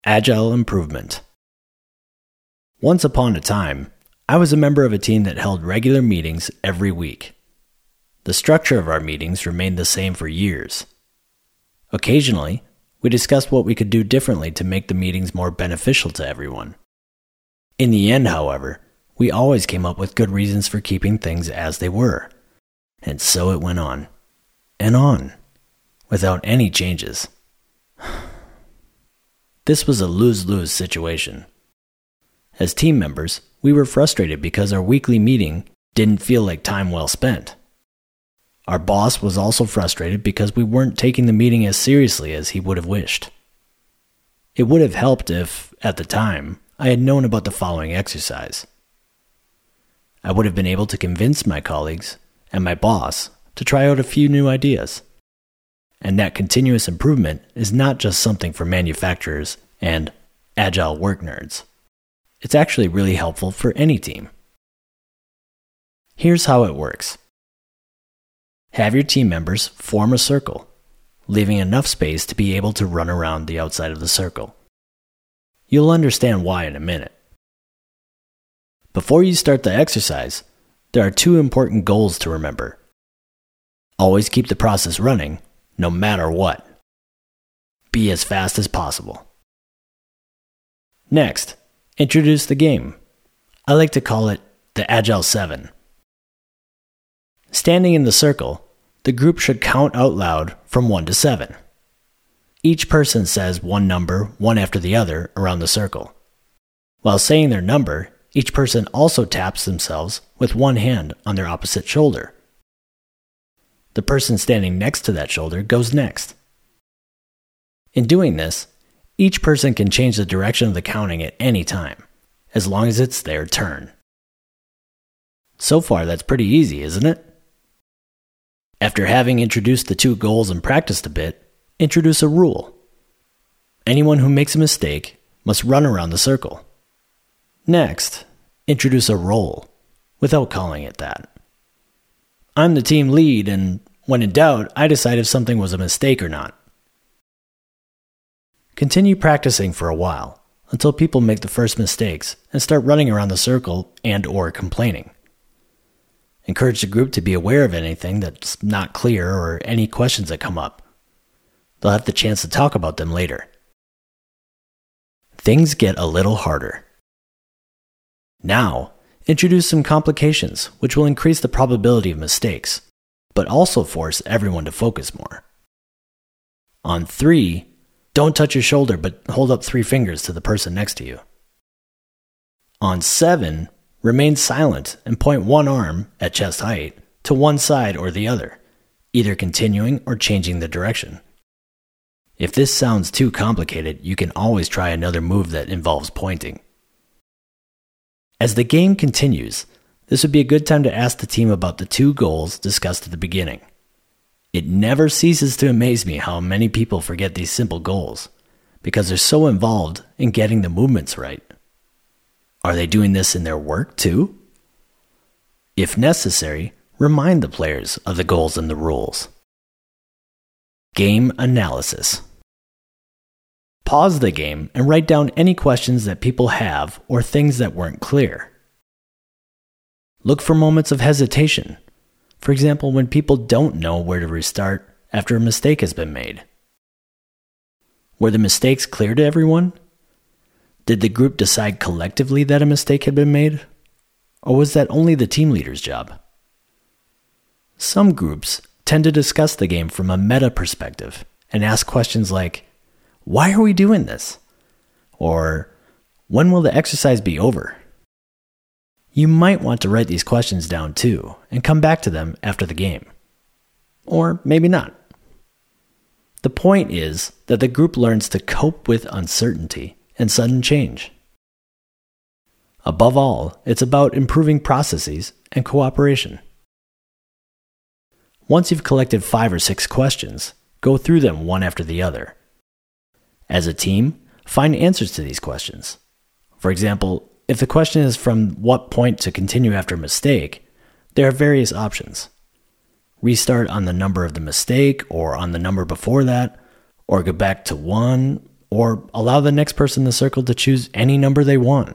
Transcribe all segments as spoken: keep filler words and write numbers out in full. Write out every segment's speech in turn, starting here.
Agile improvement. Once upon a time, I was a member of a team that held regular meetings every week. The structure of our meetings remained the same for years. Occasionally, we discussed what we could do differently to make the meetings more beneficial to everyone. In the end, however, we always came up with good reasons for keeping things as they were. And so it went on, and on, without any changes. This was a lose-lose situation. As team members, we were frustrated because our weekly meeting didn't feel like time well spent. Our boss was also frustrated because we weren't taking the meeting as seriously as he would have wished. It would have helped if, at the time, I had known about the following exercise. I would have been able to convince my colleagues and my boss to try out a few new ideas. And that continuous improvement is not just something for manufacturers and agile work nerds. It's actually really helpful for any team. Here's how it works. Have your team members form a circle, leaving enough space to be able to run around the outside of the circle. You'll understand why in a minute. Before you start the exercise, there are two important goals to remember. Always keep the process running, no matter what. Be as fast as possible. Next, introduce the game. I like to call it the Agile seven. Standing in the circle, the group should count out loud from one to seven. Each person says one number, one after the other, around the circle. While saying their number, each person also taps themselves with one hand on their opposite shoulder. The person standing next to that shoulder goes next. In doing this, each person can change the direction of the counting at any time, as long as it's their turn. So far, that's pretty easy, isn't it? After having introduced the two goals and practiced a bit, introduce a rule. Anyone who makes a mistake must run around the circle. Next, introduce a role, without calling it that. I'm the team lead, and when in doubt, I decide if something was a mistake or not. Continue practicing for a while, until people make the first mistakes and start running around the circle and or complaining. Encourage the group to be aware of anything that's not clear or any questions that come up. They'll have the chance to talk about them later. Things get a little harder. Now, introduce some complications, which will increase the probability of mistakes, but also force everyone to focus more. On three, don't touch your shoulder, but hold up three fingers to the person next to you. On seven, remain silent and point one arm, at chest height, to one side or the other, either continuing or changing the direction. If this sounds too complicated, you can always try another move that involves pointing. As the game continues, this would be a good time to ask the team about the two goals discussed at the beginning. It never ceases to amaze me how many people forget these simple goals, because they're so involved in getting the movements right. Are they doing this in their work too? If necessary, remind the players of the goals and the rules. Game analysis. Pause the game and write down any questions that people have or things that weren't clear. Look for moments of hesitation. For example, when people don't know where to restart after a mistake has been made. Were the mistakes clear to everyone? Did the group decide collectively that a mistake had been made? Or was that only the team leader's job? Some groups tend to discuss the game from a meta perspective and ask questions like, why are we doing this? Or, when will the exercise be over? You might want to write these questions down too and come back to them after the game. Or maybe not. The point is that the group learns to cope with uncertainty and sudden change. Above all, it's about improving processes and cooperation. Once you've collected five or six questions, go through them one after the other. As a team, find answers to these questions. For example, if the question is from what point to continue after a mistake, there are various options. Restart on the number of the mistake or on the number before that, or go back to one, or allow the next person in the circle to choose any number they want.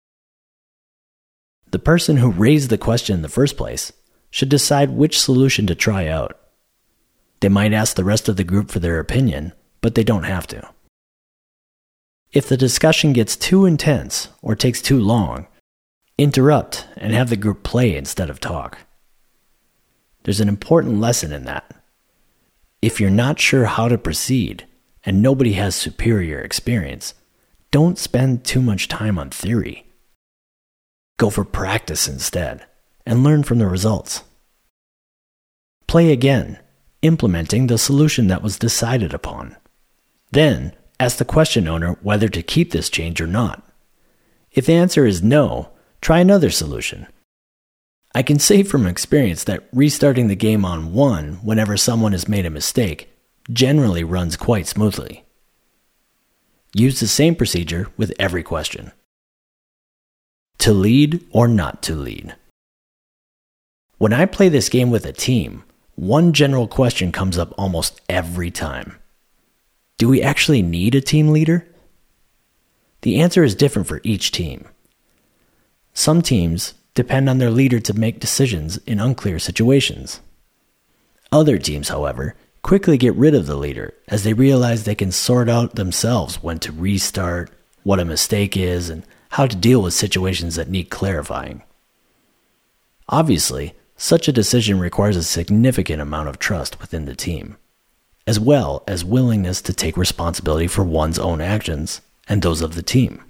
The person who raised the question in the first place should decide which solution to try out. They might ask the rest of the group for their opinion, but they don't have to. If the discussion gets too intense or takes too long, interrupt and have the group play instead of talk. There's an important lesson in that. If you're not sure how to proceed and nobody has superior experience, don't spend too much time on theory. Go for practice instead and learn from the results. Play again, implementing the solution that was decided upon. Then, ask the question owner whether to keep this change or not. If the answer is no, try another solution. I can say from experience that restarting the game on one whenever someone has made a mistake generally runs quite smoothly. Use the same procedure with every question. To lead or not to lead. When I play this game with a team, one general question comes up almost every time. Do we actually need a team leader? The answer is different for each team. Some teams depend on their leader to make decisions in unclear situations. Other teams, however, quickly get rid of the leader as they realize they can sort out themselves when to restart, what a mistake is, and how to deal with situations that need clarifying. Obviously, such a decision requires a significant amount of trust within the team, as well as willingness to take responsibility for one's own actions and those of the team.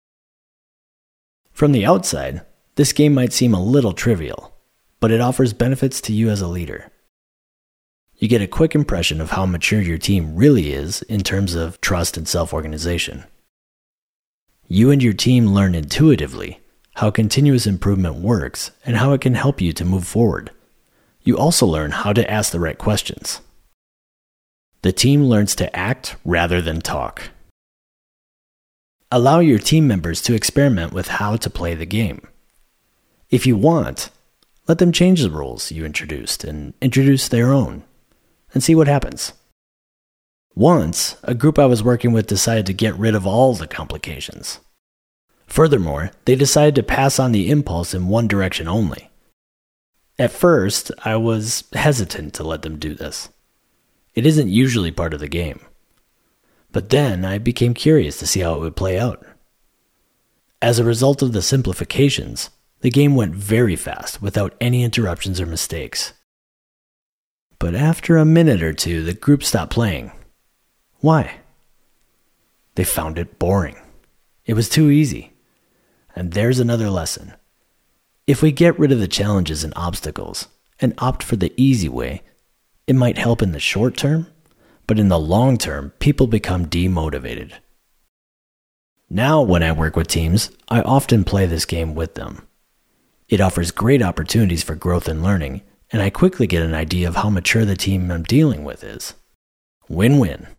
From the outside, this game might seem a little trivial, but it offers benefits to you as a leader. You get a quick impression of how mature your team really is in terms of trust and self-organization. You and your team learn intuitively how continuous improvement works and how it can help you to move forward. You also learn how to ask the right questions. The team learns to act rather than talk. Allow your team members to experiment with how to play the game. If you want, let them change the rules you introduced and introduce their own, and see what happens. Once, a group I was working with decided to get rid of all the complications. Furthermore, they decided to pass on the impulse in one direction only. At first, I was hesitant to let them do this. It isn't usually part of the game. But then I became curious to see how it would play out. As a result of the simplifications, the game went very fast without any interruptions or mistakes. But after a minute or two, the group stopped playing. Why? They found it boring. It was too easy. And there's another lesson. If we get rid of the challenges and obstacles and opt for the easy way, it might help in the short term, but in the long term, people become demotivated. Now, when I work with teams, I often play this game with them. It offers great opportunities for growth and learning, and I quickly get an idea of how mature the team I'm dealing with is. Win-win.